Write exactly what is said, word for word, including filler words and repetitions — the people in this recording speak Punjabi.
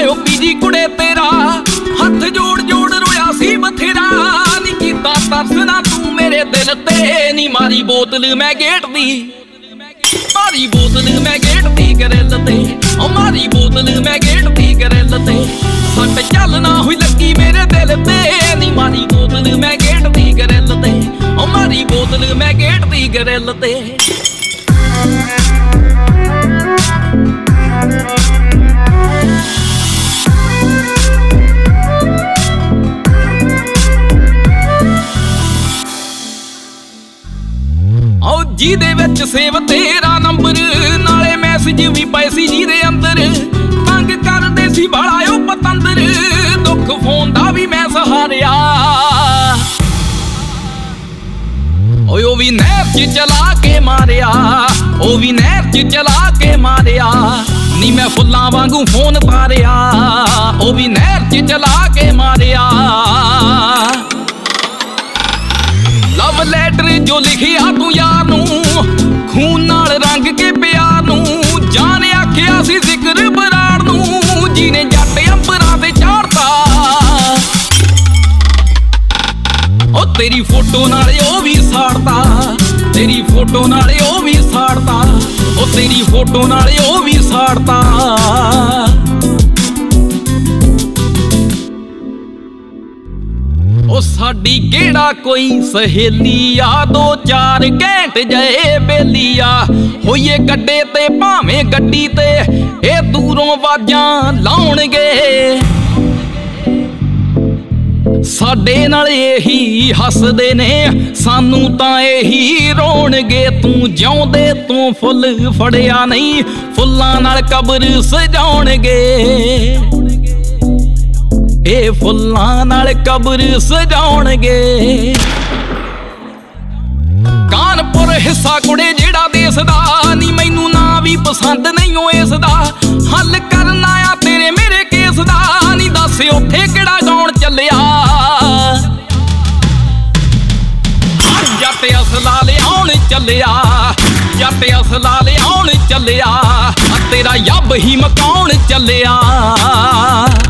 ਆਇਓ ਪੀਜੀ ਕੁੜੇ ਤੇਰਾ ਹੱਥ ਜੋੜ ਜੋੜ ਰੋਇਆ ਸੀ ਬਥੇਰਾ ਨੀ ਕੀਤਾ ਤਰਸ ਨਾ ਤੂੰ ਮੇਰੇ ਦਿਲ ਤੇ ਨੀ ਮਾਰੀ ਬੋਤਲ ਮੈਂ ਗੇਟ ਦੀ ਮਾਰੀ ਬੋਤਲ ਮੈਂ ਗੇਟ ਦੀ ਗਰਿੱਲ ਤੇ ਓ ਮਾਰੀ ਬੋਤਲ ਮੈਂ ਗੇਟ ਦੀ ਗਰਿੱਲ ਤੇ ਸੱਟ ਚੱਲ ਨਾ ਹੋਈ ਲੱਗੀ ਮੇਰੇ ਦਿਲ ਤੇ ਨੀ ਮਾਰੀ ਬੋਤਲ ਮੈਂ ਗੇਟ ਦੀ ਗਰਿੱਲ ਤੇ ਓ ਮਾਰੀ ਬੋਤਲ ਮੈਂ ਗੇਟ ਦੀ ਗਰਿੱਲ ਤੇ ਓ ਜਿਹਦੇ ਵਿੱਚ ਸੇਵ ਤੇਰਾ ਨੰਬਰ ਨਾਲੇ ਮੈਸੇਜ ਵੀ ਪਏ ਸੀ ਜਿਹਦੇ ਅੰਦਰ ਤੰਗ ਕਰਦੇ ਸੀ ਬਾਲਾ ਓ ਪਤੰਦਰ ਦੁੱਖ ਫੋਨ ਦਾ ਵੀ ਮੈਂ ਸਹਾਰਿਆ ਓਏ ਉਹ ਵੀ ਨਹਿਰ 'ਚ ਚਲਾ ਕੇ ਮਾਰਿਆ ਉਹ ਵੀ ਨਹਿਰ 'ਚ ਚਲਾ ਕੇ ਮਾਰਿਆ ਨੀ ਮੈਂ ਫੁੱਲਾਂ ਵਾਂਗੂ ਫੋਨ ਤਾਰਿਆ ਉਹ ਵੀ ਨਹਿਰ 'ਚ ਚਲਾ ਕੇ ਮਾਰਿਆ ਲਵ ਲੈਟਰ ਜੋ ਲਿਖਿਆ ਤੂੰ ਯਾਰ ਨੂੰ ਖੂਨ ਨਾਲ ਰੰਗ ਕੇ ਪਿਆਰ ਨੂੰ ਜਾਨ ਆਖਿਆ ਸੀ ਜ਼ਿਕਰ ਬਰਾੜ ਨੂੰ ਜਿਹਨੇ ਜੱਟ ਅੰਬਰਾਂ ਤੇ ਚਾੜਤਾ ਓ ਤੇਰੀ ਫੋਟੋ ਨਾਲੇ ਉਹ ਵੀ ਸਾੜਤਾ ਤੇਰੀ ਫੋਟੋ ਨਾਲੇ ਉਹ ਵੀ ਸਾੜਤਾ ਓ ਤੇਰੀ ਫੋਟੋ ਨਾਲੇ ਉਹ ਵੀ ਸਾੜਤਾ ਓ ਸਾਡੀ ਕਿਹੜਾ ਕੋਈ ਸਹੇਲੀ ਆ ਦੋ ਚਾਰ ਘੈਂਟ ਜਏ ਬੇਲੀ ਆ ਹੋਈਏ ਗੱਡੇ ਤੇ ਭਾਵੇਂ ਗੱਡੀ ਤੇ ਇਹ ਦੂਰੋਂ ਵਾਜਾਂ ਲਾਉਣਗੇ ਸਾਡੇ ਨਾਲ ਇਹੀ ਹੱਸਦੇ ਨੇ ਸਾਨੂੰ ਤਾਂ ਇਹੀ ਰੋਣਗੇ ਤੂੰ ਜਿਉਂਦੇ ਤੂੰ ਫੁੱਲ ਫੜਿਆ ਨਹੀਂ ਫੁੱਲਾਂ ਨਾਲ ਕਬਰ ਸਜਾਉਣਗੇ ਇਹ ਫੁੱਲਾਂ ਨਾਲ ਕਬਰ ਸਜਾਉਣਗੇ ਕਾਨਪੁਰ ਹਿੱਸਾ ਕੁੜੇ ਜਿਹੜਾ ਦੇਸ ਦਾ ਨੀ ਮੈਨੂੰ ਨਾ ਵੀ ਪਸੰਦ ਨਹੀਂ ਓ ਇਸ ਦਾ ਹੱਲ ਕਰਨਾ ਆ ਤੇਰੇ ਮੇਰੇ ਕੇਸ ਦਾ ਨੀ ਦੱਸ ਉੱਥੇ ਕਿਹੜਾ ਗਾਉਣ ਚੱਲਿਆ ਜੱਟ ਅਸਲਾ ਲਿਆਉਣ ਚੱਲਿਆ ਜੱਟ ਅਸਲਾ ਲਿਆਉਣ ਚੱਲਿਆ ਤੇਰਾ ਯੱਬ ਹੀ ਮਕਾਉਣ ਚੱਲਿਆ